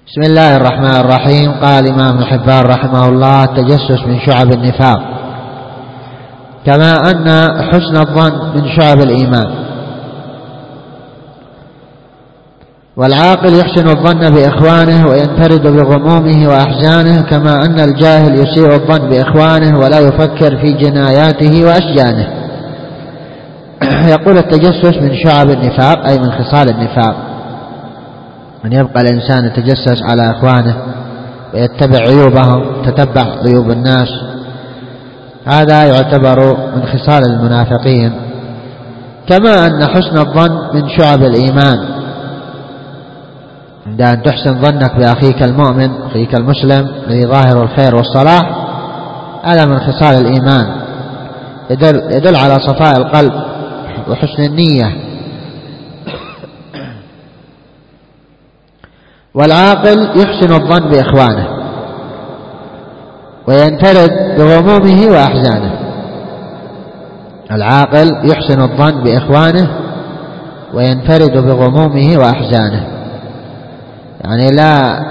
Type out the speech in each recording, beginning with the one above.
بسم الله الرحمن الرحيم. قال الإمام ابن حبان رحمه الله: التجسس من شعب النفاق، كما أن حسن الظن من شعب الإيمان. والعاقل يحسن الظن بإخوانه وينفرد بغمومه وأحزانه، كما أن الجاهل يسيء الظن بإخوانه ولا يفكر في جناياته وأشجانه. يقول: التجسس من شعب النفاق، أي من خصال النفاق، أن يبقى الإنسان يتجسس على إخوانه ويتبع عيوبهم، تتبع عيوب الناس، هذا يعتبر من خصال المنافقين. كما أن حسن الظن من شعب الإيمان، عند أن تحسن ظنك بأخيك المؤمن، أخيك المسلم الذي ظاهر الخير والصلاح، هذا من خصال الإيمان، يدل على صفاء القلب وحسن النية. والعاقل يحسن الظن بإخوانه وينفرد بغمومه وأحزانه. العاقل يحسن الظن بإخوانه وينفرد بغمومه وأحزانه، يعني لا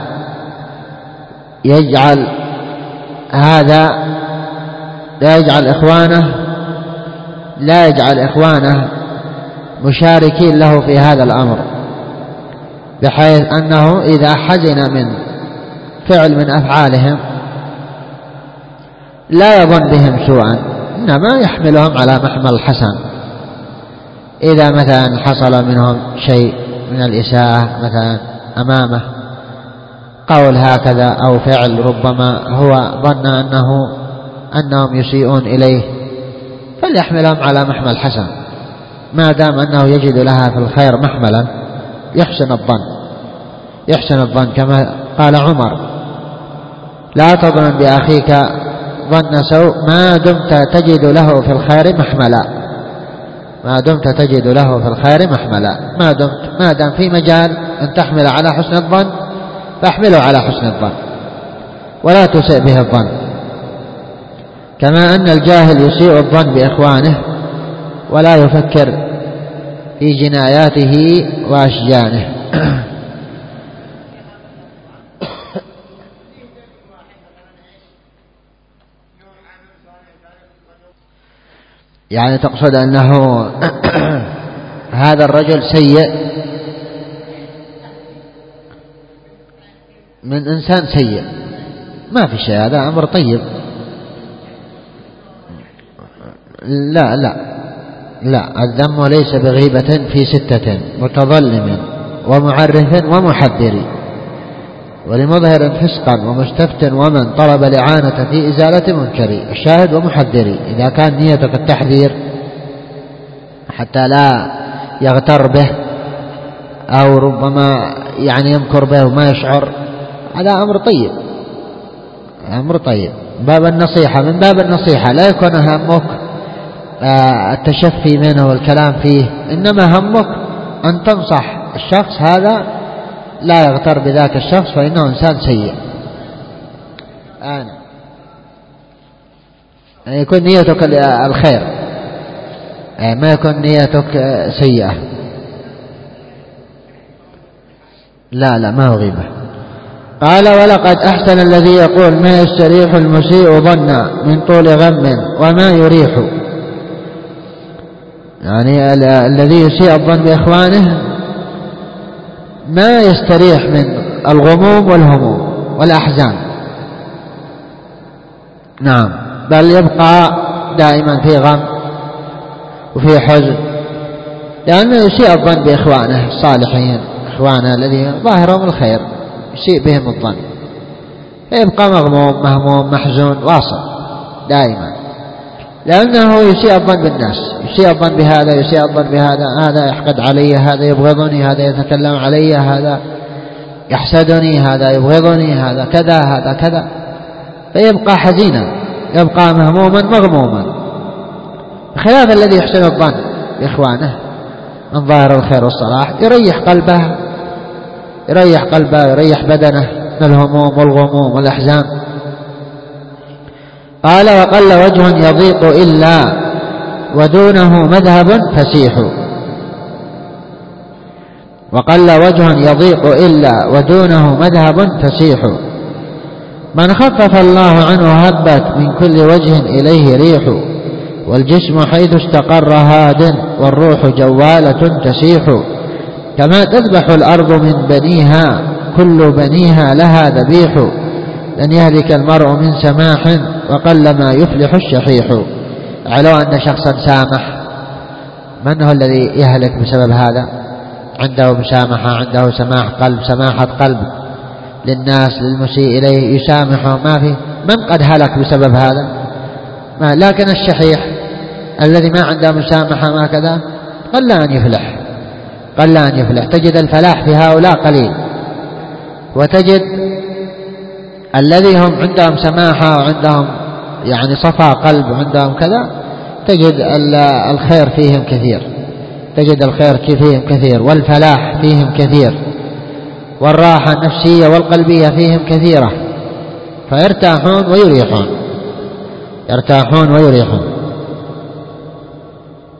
يجعل إخوانه مشاركين له في هذا الأمر، بحيث أنه إذا حزن من فعل من أفعالهم لا يظن بهم سوءا، إنما يحملهم على محمل الحسن. إذا مثلا حصل منهم شيء من الإساءة مثلا أمامه، قول هكذا أو فعل ربما هو ظن أنهم يسيئون إليه، فليحملهم على محمل الحسن، ما دام أنه يجد لها في الخير محملا يحسن الظن. كما قال عمر: لا تظن بأخيك ظن سوء ما دمت تجد له في الخير محملا. ما دام في مجال أن تحمل على حسن الظن فاحمله على حسن الظن ولا تسيء به الظن. كما أن الجاهل يسيء الظن بإخوانه ولا يفكر في جناياته وأشجانه. يعني تقصد أنه هذا الرجل سيء من إنسان سيء، ما في شيء، هذا أمر طيب. لا، الذم ليس بغيبة في 6: متظلم ومعرف ومحذر ولمظهر فسقا ومستفت ومن طلب الإعانة في إزالة منكر. الشاهد ومحذر، إذا كان نيتك التحذير حتى لا يغتر به أو ربما يمكر به وما يشعر، هذا أمر طيب. باب النصيحة، من باب النصيحة لا يكون همك التشفي منه والكلام فيه، إنما همك أن تنصح الشخص هذا لا يغتر بذاك الشخص فإنه إنسان سيء. يكون نيتك الخير، ما يكون نيتك سيئة. لا ما هو غيبة. قال: ولقد أحسن الذي يقول ما يستريح المسيء ظنا من طول غم وما يريح. يعني الذي يسيء الظن بإخوانه ما يستريح من الغموم والهموم والأحزان، نعم، بل يبقى دائما في غم وفي حزن، لأنه يسيء الظن بإخوانه الصالحين، إخوانه الذين ظاهرهم الخير يسيء بهم الظن، فيبقى مغموم مهموم محزون واصل دائما، لأنه يسيء الظن بالناس، يسيء الظن بهذا، يسيء الظن بهذا، هذا يحقد علي، هذا يبغضني، هذا يتكلم علي، هذا يحسدني، هذا يبغضني، هذا كذا، هذا كذا، فيبقى حزينا، يبقى مهموما مغموما، بخلاف الذي يحسن الظن بإخوانه من ظاهر الخير والصلاح، يريح قلبه يريح بدنه من الهموم والغموم والأحزان. قال: وقل وجه يضيق إلا ودونه مذهب فسيح. وقل وجه يضيق إلا ودونه مذهب فسيح. من خفف الله عنه هبت من كل وجه إليه ريح، والجسم حيث استقر هاد والروح جوالة تسيح. كما تذبح الأرض من بنيها كل بنيها لها ذبيح، لن يهلك المرء من سماح وقل ما يفلح الشحيح. علو أن شخصا سامح، من هو الذي يهلك بسبب هذا؟ عنده مسامحة، عنده سماح قلب، سماحة قلب للناس، للمسيء إليه يسامحه، ما في من قد هلك بسبب هذا. لكن الشحيح الذي ما عنده مسامحة ما كذا قل أن يفلح، قل أن يفلح. تجد الفلاح في هؤلاء قليل، وتجد الذي هم عندهم سماحة وعندهم يعني صفاء قلب وعندهم كذا تجد الخير فيهم كثير، تجد الخير فيهم كثير، والفلاح فيهم كثير، والراحة النفسية والقلبية فيهم كثيرة، فيرتاحون ويريحون، يرتاحون ويريحون.